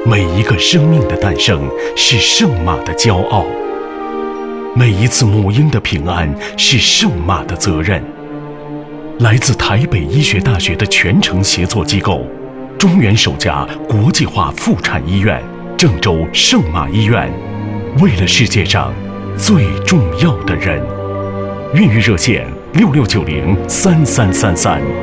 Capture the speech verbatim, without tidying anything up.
每一个生命的诞生是圣马的骄傲，每一次母婴的平安是圣马的责任。来自台北医学大学的全程协作机构，中原首家国际化妇产医院郑州圣马医院，为了世界上最重要的人。孕育热线六六九零三三三三。